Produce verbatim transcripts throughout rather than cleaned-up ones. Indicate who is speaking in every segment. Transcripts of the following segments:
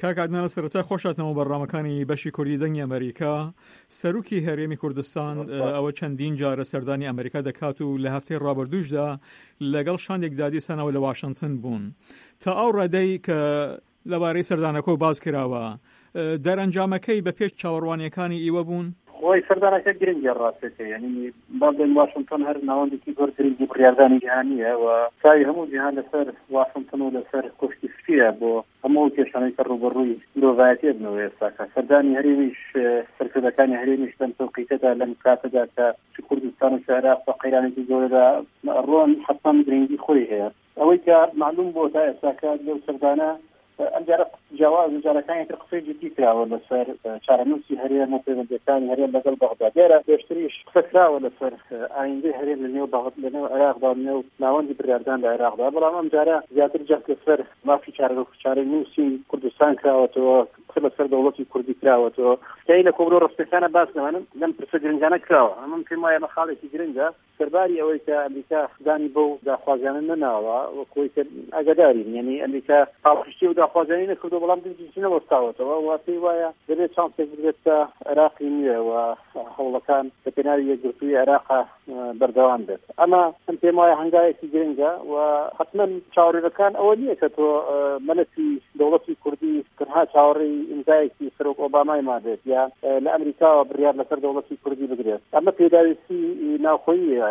Speaker 1: کاکادنا لە سەرەتا خۆشاتنەوە بەڕامەکانی بەشی کوردی دەنگی ئەمریکا. سەرۆکی هەرێمی کوردستان ئەوە چەندین جارە سەردانی ئەمریکا دەکات و لە هەفتەی ڕابردووشدا لەگەڵ شاندێکدا دیسانەوە لە واشنگتن بوون. تا ئەو ڕێدەی کە لەبارەی سەردانەکە و باز کراوە، دەرەنجامەکەی بە پێش چاوەڕوانیەکانی ئیوە بوون؟
Speaker 2: خۆی سەردانەکە گرنگی ڕاستەکە، یعنی باڵێن واشنگتن هەر ناوەندێکی زۆر گرنگی بڕیاردانی جیهانیە و چاوی هەموو جیهان لەسەر واشنگتن و لەسەر کۆشتی سپیە بۆ هەموو کێشانەی کە ڕوبەڕووی مرۆڤایەتیە بنەوە ئێستاکە. سەردانی هەرێمیش سەرکردەکانی هەرێمیش لەم تەوقیتەدا لەم کاتەدا کە کوردستان و عێراق بە قەیرانێکی زۆردا ڕۆن حتماً گرنگی خۆی هەیە. ئەوەی کە معلوم بۆ تا ئێستاکە لەو سەردانە ئەمجارە جیاواز جارەکانی تر قسەی جدی کراوە لەسەر چارەنووسی هەرێم و پەیوەندیەکانی هەرێم لەگەڵ بەغدا. دیارە پێشتریش قسە کراوە لەسەر ئایندەی هەرێم لەنێو بەغدا لەنێو عێراقدا و لەنێو ناوەندی بڕیاردان لە عێراقدا، بەڵام ئەمجارە زیاتر جەخت لەسەر مافی چارەنووسی کوردستان کراوەتەوە، قسە لەسەر دەوڵەتی کوردی کراوەتەوە. کەی لە کۆبرۆ ڕستەکانە باس نەمانم لەم پرسە گرنگانە کراوە. ئەمەم پێم وایە مەخاڵێکی گرنگە سەرباری ئەوەی کە ئەمریکا دانی بەو داخوازیانە نەناوە وەکۆی کە ئاگادارین، یعنی ئەمریکا پاڵپشتی و داخوازیانی نەکردو بەڵام دژی نەوەستاوەتەوە و پێی وایە دەبێت چانسێک بدرێت کە عێراقی نییە و هەوڵەکان بە پێناوی یەکگرتووی عێراقا بەردەوام بێت. ئەمە ئەم پێم وایە هەنگاوێکی گرنگە و حتمەن چاوەڕێەکان ئەوە نییە کە تۆ مەلەکی دەوڵەتی کوردی تەنها چاوەڕێی ئیمزایەکی سەرۆک ئۆبامای مابێت یا لە ئەمریکاوە بڕیار لەسەر دەوڵەتی کوردی بگرێت. ئەمە پێداویستی ناوخۆییە،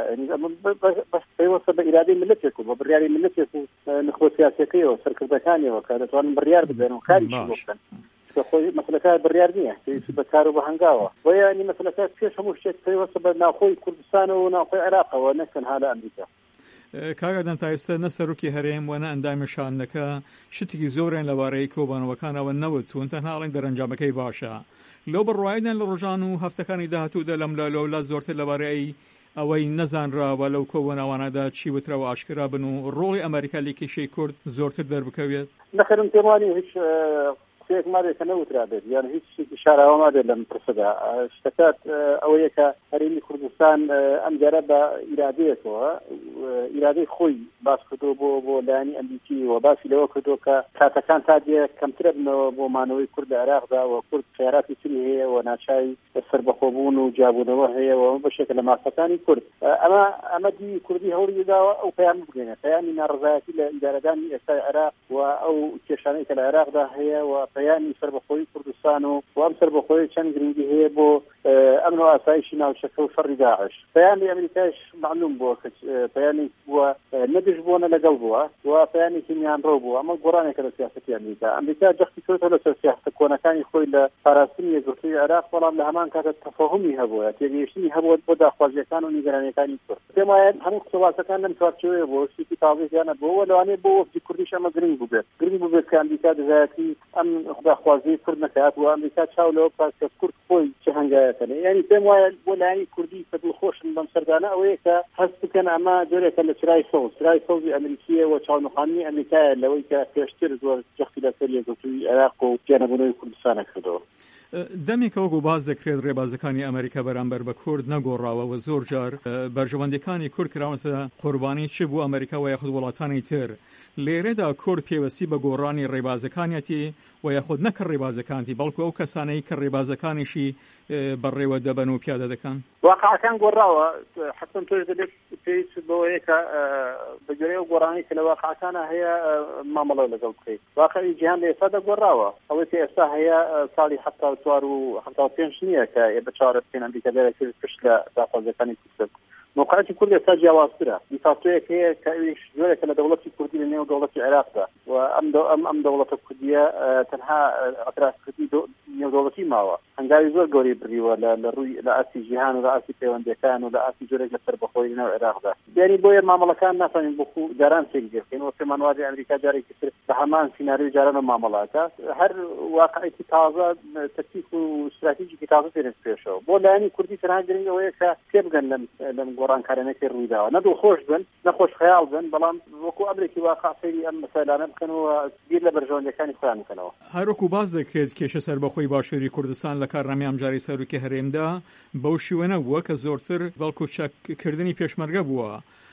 Speaker 2: پێوەستە بە ئیرادەی ملەتێک و بە بڕیاری ملەتێک و نخبە سیاسیەکەیەوە سەرکردەکانیەوە کە دەتوانن بڕیار بدەن و کاریشی بۆ بکەن. خۆی مەسلەکە بڕیار نییە، پێویستی بە کار و بە هەنگاوە. وەیانی مەسلەکە پێش هەموو شتێک پێوەستە بە ناوخۆی کوردستانەوە و ناوخۆی عێراقەوە، نەک تەنها لە ئەمریکا.
Speaker 1: کاگادان تا ئێستا نە سەرۆکی هەرێم و نە ئەندامی شانەکە شتێکی زۆریان لەبارەی کۆبانەوەکانەوە نەوتون، تەنها ئەڵێن دەرەنجامەکەی باشە. لەو بڕواایدان لە ڕۆژان و هەفتەکانی داهاتوودا لەم لەولا زۆرتر لەبارەی ئەوەی نەزانراوە لەو کۆبوونەوانەدا چی وترەوە ئاشکرا بن و ڕۆڵی ئەمریکا لە کێشەی کورد زۆرتر دەربکەوێت.
Speaker 2: نەخێرم پێم وانییە هیچ شتێک مادێکە نەوترا بێت، یان هیچ شتێکی شاراوە مادێت لەم پرسەدا. شتەکات ئەوەیە کە هەرێمی کوردستان ئەمجارە بە ئیرادەیەکەوە ئیرادەی خۆی باس کردو بۆ بۆ لایەنی ئەمریکی و باسی لەوە کردو کە کاتەکان تا دێ کەمترە بنەوە بۆ مانەوەی کورد لە عێراقدا و کورد خێراتی تری هەیە و ناچاری سەربەخۆبوون و جابوونەوە هەیە و بەشێکە لە ماسەکانی کورد. ئەمە ئەمە دی کوردی هەوڵی داوە ئەو پەیام بگەێنێت، پەیامی ناڕزایەتی لە ئیدارەدانی ئێستای عێراق و ئەو کێشانەی کە لە عێراقدا هەیە و پەیامی سەربەخۆیی کوردستان و وام سەربەخۆیی چەند گرنگی هەیە بۆ ئەمن و ئاسایشی ناوچەکە و شەڕی داعش. پەیامی ئەمریکاش معلوم بووە کە پەیامی بووە نەدژ بوونە لەگەڵ بووە و پەیامێکی میانڕۆ بووە. ئەمە گۆڕانێکە لە سیاسەتی ئەمریکا. ئەمریکا جەختی کردەوە لەسەر سیاسەتە کۆنەکانی خۆی لە پاراستنی یەکگرتووی عێراق، بەڵام لە هەمان کاتە تەفاهمی هەبووە، تێگەیشتنی هەبووە بۆ داخوازیەکان و نیگەرانیەکانی کورد. پێم وایە هەموو قسەواسەکان لەم چوارچێوەیە بۆ شتێکی تاڵێکیانە بۆەوە لەوانەیە بۆ وەفدی کوردیش ئەمە گرنگ بووبێت گرنگ بووبێت کە ئەمریکا دەزایەتی ئەم داخوازی کورد نەکات و ئەمریکا چاو لەوە بکات کە کورد خۆی چه هەنگایەکەنێ. یعنی پێم وایە بۆ لایەنی کوردی کە دڵخۆشن بەم سەردانە ئەوەیە کە هەست بکەن ئەمە جۆرێکە لە چرای سەوز چرای سەوزی ئەمریکیە و چاونەخانی ئەمریکایە لەوەی کە پێشتر زۆر جەختی لەسەر یەکگرتووی عێراق و گیانەبوونەوەی کوردستانە کردەوە.
Speaker 1: دەمێکە وەکو باز دەکرێت ڕێبازەکانی ئەمریکا بەرامبەر بە کورد نەگۆڕاوە و زۆر جار بەرژەوەندەکانی کورد کراونەتە قوربانی چ بوو ئەمریکا و یاخود وڵاتانی تر. لێرەدا کورد پێوەستی بە گۆڕانی ڕێبازەکانیەتی و یاخود نەکە ڕێبازەکانتی بەڵکو ئەو کەسانەی کە ڕێبازەکانیشی بەڕێوە دەبەن و پیادە دەکەن.
Speaker 2: واقعەکان گۆڕاوە، حتمن تۆش دەبێت پێویست بەوەیە کە بەگوێرەی ئەو گۆڕانی کە لە واقعەکانە هەیە مامەڵە لەگەڵ بکەیت. واقعی جیهان لە ئێستا دەگۆڕاوە. ئەوەی کە ئێستا هەیە ساڵی هەفتاد و چوار و هەفتاد و پێنج نییە کە بە چارە بکەین ئەمریکا دەرەکرد پشت لە داخوازیەکانی کورد. موقعیتی کورد ئێستا جیاوازترە. دیکتاتۆرێک هەیە کە ئەویش جۆرێکە لە دەوڵەتی کوردی لە نێو دەوڵەتی عێراقدا و ئەم ئەم دەوڵەتە کوردیە تەنها ئەتراسکردی نێودەوڵەتی ماوە. هەنگاوی زۆر گەوری بڕیوە لە ڕووی لە ئاسی جیهان و لە ئاسی پەیوەندیەکان و لە ئاسی جۆرێک لە سەربەخۆی لەنێو عێراقدا. یعنی بۆیە مامەڵەکان ناتوانین بۆ جاران تێک بێخین و پێمان وایە ئەمریکا جارێکی تر بە هەمان سیناریۆی جارانە مامەڵاتە هەر واقعیتی تازە تەکتیک و استراتیژیکی تازە دێنێت پێشەوە. بۆ لایەنی کوردی تەنها گرنگەوەیە کە تێبگەن لەم گۆڕانکارانەکەی ڕوویداوە، نەدڵخۆش بن نەخۆش خەیاڵ بن، بەڵام وەکو ئەمریکی واقع فێری ئەم مەسەلانە بکەنەوە بیر لە بەرژەوەندەکانی خۆیان بکەنەوە.
Speaker 1: هەروەکو باز دەکرێت کێشە سەربەخۆی باشووری کوردستان لە کارنامەی ئەمجاری سەرۆکی هەرێمدا بەو شێوەیە بووە کە زۆرتر بەڵکو چەککردنی پێشمەرگە بووە.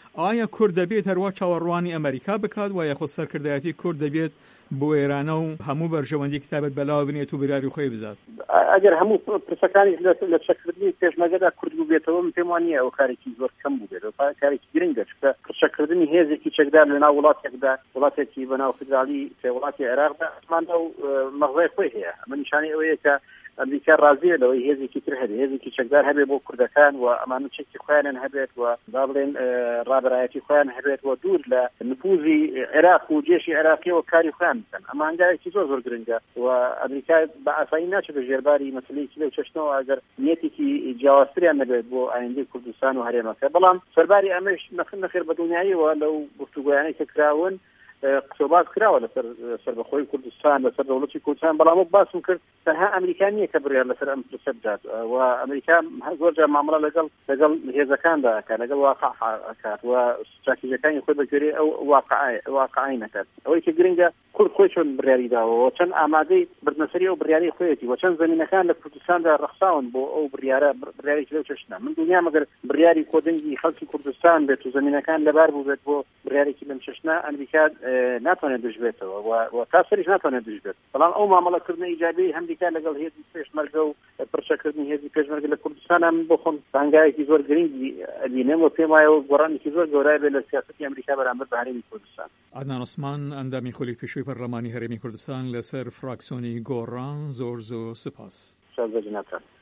Speaker 1: ئایا کورد دەبێت هەروە چاوەڕوانی ئەمریکا بکات و یاخۆ سەرکردایەتی کورد دەبێت بۆ ئێرانە و هەموو بەرژەوەندی کتابەت بەلاوە بنێت و بریاری خۆی بدات؟
Speaker 2: ئەگەر هەموو پرسەکانی لە چەکردنی پێشمەرگەدا کورد بووبێتەوە من پێم وانە ئەو کارێکی زۆر کەم بووبێت، کارێکی گرنگە، چونکە پرسەکردنی هێزێکی چەکدار لەناو وڵاتێکدا، وڵاتێکی بەناو فیدرالی وڵاتی عێراقدا ئەماندا و مەغزای خۆی هەیە. ئەمە نیشانەی ئەوەیە کە ئەمریکا ڕازیە لەوەی هێزێکی تر هەبێت، هێزێکی چەکدار هەبێت بۆ کوردەکان و ئەمان چێکی خۆیان هەبێت و با بڵێن ڕابەرایەتی خۆیان هەبێت و دوور لە نفوذی عێراق و جێشی عێراقیەوە کاری خۆیان بکەن. ئەمە هەنگاوێکی زۆر زۆر گرنگە و ئەمریکا بە ئاسایی ناچێت بە ژێرباری مەسەلەیەکی لەو چەشنەوە ئەگەر نیەتێکی جیاوازتریان نەبێت بۆ ئایندەی کوردستان و هەرێمەکە. بەڵام سەرباری ئەمەش نەخێر بە دڵنیاییەوە لەو گفتوگۆیانەی کە کراون قسەباز کراوە لەسەر سەربەخۆی کوردستان، لەسەر دەوڵەتی کوردستان، بەڵام وەک باسم کرد تەنها ئەمریکا نییە کە بڕیار لەسەر ئەم پرسە بدات و ئەمریکا زۆر جار مامەڵە لەگەڵ لەگەڵ هێزەکاندا ئەکات، لەگەڵ واقع ئەکات و استراتیژیەکانی خۆی بەگوێرەی ئەو واقعی نەکات. ئەوەی کە گرنگە کورد خۆی چۆن بڕیاری داوە، چەند ئامادەی بردنەسەری ئەو بڕیاری خۆیەتی و چەند زەمینەکان لە کوردستاندا ڕەخساون بۆ ئەو بڕیارە بڕیارێکی لەو چەشنە. من دڵنیام ئەگەر بڕیاری کۆدەنگی خەڵکی کوردستان بێت و زەمینەکان لەبار بوو بێت بۆ بڕیارێکی لەم چەشنە، ئەمریکا ناتوانێت دژبێتەوە و تا سەریش ناتوانێت دژبێت. بەڵام ئەو مامەڵەکردنە ئیجابی هەمریکا لەگەڵ هێزی پێشمەرگە و پرچەکردنی هێزی پێشمەرگە لە کوردستان من بۆ خۆم بانگایەکی زۆر گرنگی ئەبینم و پێم وایە گۆڕانێکی زۆر گەورەی بێت لە سیاسەتی ئەمریکا بەرامبەر بە هەرێمی کوردستان.
Speaker 1: عەدنان عوسمان، ئەندامی خۆلی پێشووی پەرلەمانی هەرێمی کوردستان، لەسەر فراکسیۆنی گۆڕان زۆر زۆر سپاس.
Speaker 2: شاد بە جنابتان.